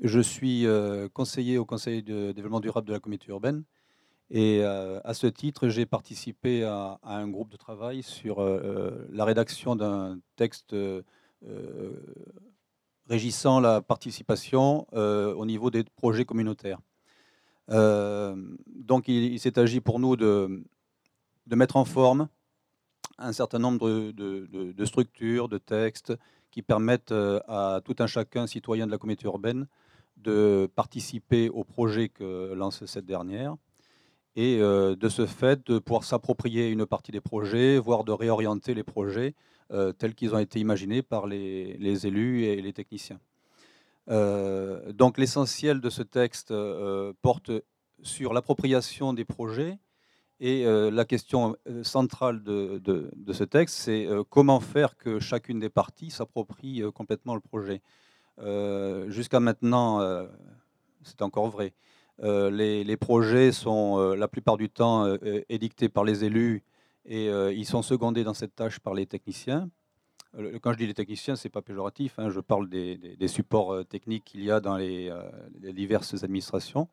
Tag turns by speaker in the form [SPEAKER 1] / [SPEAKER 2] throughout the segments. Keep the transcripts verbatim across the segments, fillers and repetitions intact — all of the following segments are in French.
[SPEAKER 1] Je suis euh, conseiller au Conseil de développement durable de la communauté urbaine et euh, à ce titre, j'ai participé à, à un groupe de travail sur euh, la rédaction d'un texte euh, régissant la participation euh, au niveau des projets communautaires. Euh, donc il, il s'est agi pour nous de, de mettre en forme un certain nombre de, de- de- de structures, de textes qui permettent euh, à tout un chacun, citoyen de la communauté urbaine, de participer au projet que lance cette dernière et euh, de ce fait de pouvoir s'approprier une partie des projets, voire de réorienter les projets euh, tels qu'ils ont été imaginés par les, les élus et les techniciens. Euh, donc l'essentiel de ce texte euh, porte sur l'appropriation des projets et euh, la question euh, centrale de, de- de ce texte, c'est euh, comment faire que chacune des parties s'approprie euh, complètement le projet. Euh, Jusqu'à maintenant, euh, c'est encore vrai. Euh, les, les projets sont euh, la plupart du temps euh, édictés par les élus et euh, ils sont secondés dans cette tâche par les techniciens. Euh, Quand je dis les techniciens, c'est pas péjoratif, hein, je parle des, des- des supports euh, techniques qu'il y a dans les, euh, les diverses administrations.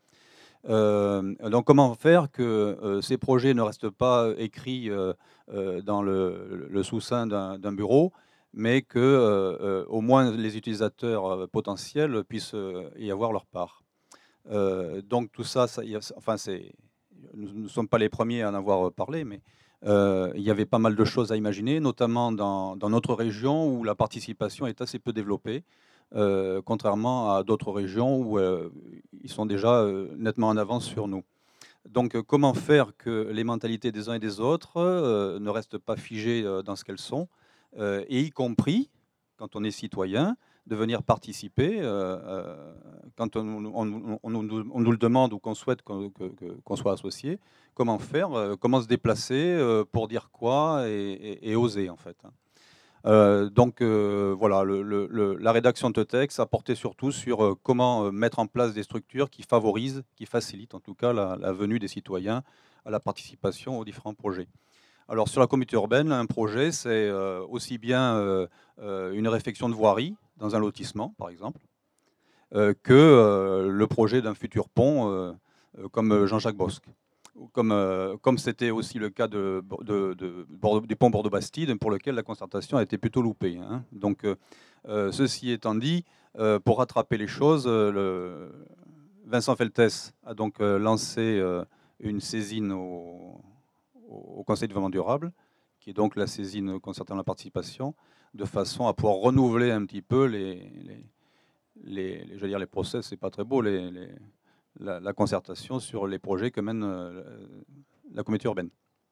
[SPEAKER 1] Euh, donc comment faire que euh, ces projets ne restent pas écrits euh, euh, dans le, le sous-sein d'un d'un bureau, mais que euh, euh, au moins les utilisateurs euh, potentiels puissent euh, y avoir leur part. Euh, donc tout ça, ça y a- enfin c'est, nous ne sommes pas les premiers à en avoir parlé, mais euh, il y avait pas mal de choses à imaginer, notamment dans, dans notre région où la participation est assez peu développée, euh, contrairement à d'autres régions où euh, ils sont déjà euh, nettement en avance sur nous. Donc euh, comment faire que les mentalités des uns et des autres euh, ne restent pas figées euh, dans ce qu'elles sont, euh, et y compris, quand on est citoyen, de venir participer euh, euh, quand on, on- on nous on nous le demande ou qu'on souhaite qu'on que- que- qu'on soit associé, comment faire, euh, comment se déplacer, euh, pour dire quoi et, et- et oser en fait, hein. Euh, donc euh, voilà, le- le- le- la rédaction de ce texte a porté surtout sur euh, comment euh, mettre en place des structures qui favorisent, qui facilitent en tout cas la, la venue des citoyens à la participation aux différents projets. Alors sur la communauté urbaine, un projet, c'est euh, aussi bien euh, euh, une réfection de voirie dans un lotissement, par exemple, euh, que euh, le projet d'un futur pont euh, euh, comme Jean-Jacques Bosque. Comme, euh, comme c'était aussi le cas de, de- de Bordeaux- du pont Bordeaux-Bastide, pour lequel la concertation a été plutôt loupée, hein. Donc, euh, euh, ceci étant dit, euh, pour rattraper les choses, euh, le- Vincent Feltès a donc euh, lancé euh, une saisine au, au Conseil de développement durable, qui est donc la saisine concernant la participation, de façon à pouvoir renouveler un petit peu les, les, les, les, dire les process, c'est pas très beau, les, les, la, la, concertation sur les projets que mène euh, la communauté urbaine.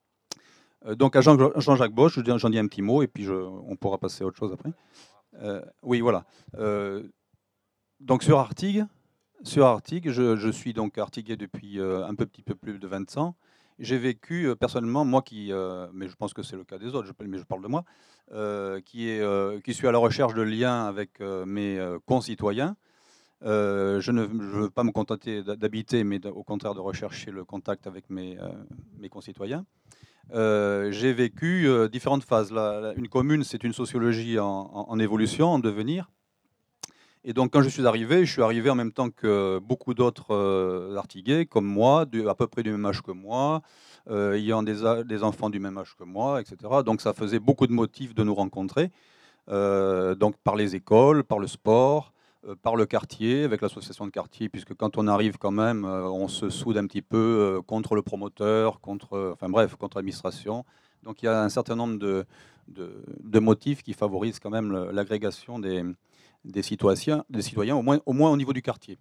[SPEAKER 1] Euh, donc à Jean, Jean-Jacques Bosch, j'en dis un petit mot et puis je, on pourra passer à autre chose après. Euh, oui, voilà. Euh, donc sur Artigues, sur Artigues, je, je suis donc artiguais depuis euh, un peu, petit peu plus de vingt ans. J'ai vécu euh, personnellement, moi qui, euh, mais je pense que c'est le cas des autres, je, mais je parle de moi, euh, qui, est, euh, qui suis à la recherche de liens avec euh, mes euh, concitoyens. Euh, je ne je veux pas me contenter d'habiter, mais au contraire de rechercher le contact avec mes, euh, mes concitoyens. Euh, j'ai vécu euh, différentes phases. La, la, une commune, c'est une sociologie en, en, en évolution, en devenir. Et donc, quand je suis arrivé, je suis arrivé en même temps que beaucoup d'autres euh, Artiguais, comme moi, de, à peu près du même âge que moi, euh, ayant des, des enfants du même âge que moi, et cetera. Donc, ça faisait beaucoup de motifs de nous rencontrer, euh, donc par les écoles, par le sport, euh, par le quartier, avec l'association de quartier, puisque quand on arrive quand même, euh, on se soude un petit peu euh, contre le promoteur, contre, euh, enfin bref, contre l'administration. Donc, il y a un certain nombre de, de, de motifs qui favorisent quand même l'agrégation des des citoyens, des citoyens au, moins, au moins au niveau du quartier.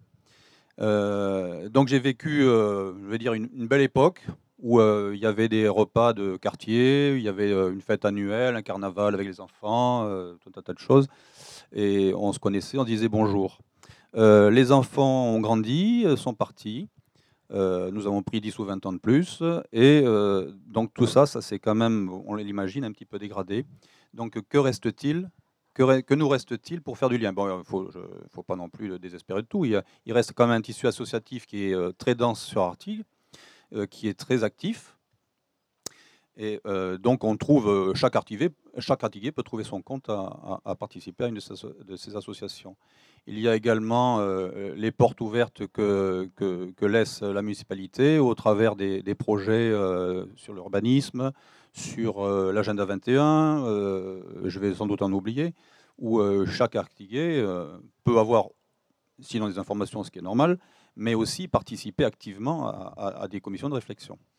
[SPEAKER 1] Euh, donc j'ai vécu, euh, je vais dire, une, une belle époque où euh, il y avait des repas de quartier, il y avait euh, une fête annuelle, un carnaval avec les enfants, euh, tout un tas de choses. Et on se connaissait, on disait bonjour. Euh, les enfants ont grandi, sont partis. Euh, nous avons pris dix ou vingt ans de plus. Et euh, donc tout ça, ça s'est quand même, on l'imagine, un petit peu dégradé. Donc que reste-t-il que, que, nous reste-t-il pour faire du lien? Bon, il ne faut, faut, pas non plus désespérer de tout. Il, y a, il, reste quand même un tissu associatif qui est euh, très dense sur Artigues, euh, qui est très actif. Et euh, donc on trouve, euh, chaque artivé, chaque Artiguais peut trouver son compte à, à- à participer à une de ces, de ces associations. Il y a également euh, les portes ouvertes que, que, que laisse la municipalité au travers des, des projets euh, sur l'urbanisme, sur euh, l'agenda vingt et un, euh, je vais sans doute en oublier, où euh, chaque Artiguais euh, peut avoir, sinon des informations, ce qui est normal, mais aussi participer activement à, à- à des commissions de réflexion.